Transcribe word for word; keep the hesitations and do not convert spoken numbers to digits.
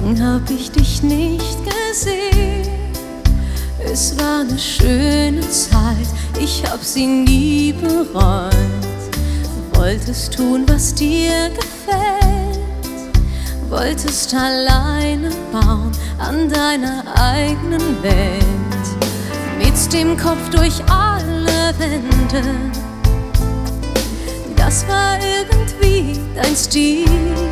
lang hab ich dich nicht gesehen. Es war eine schöne Zeit, ich hab sie nie bereut. Wolltest tun, was dir gefällt, wolltest alleine bauen an deiner eigenen Welt. Mit dem Kopf durch alle Wände, das war irgendwie dein Stil.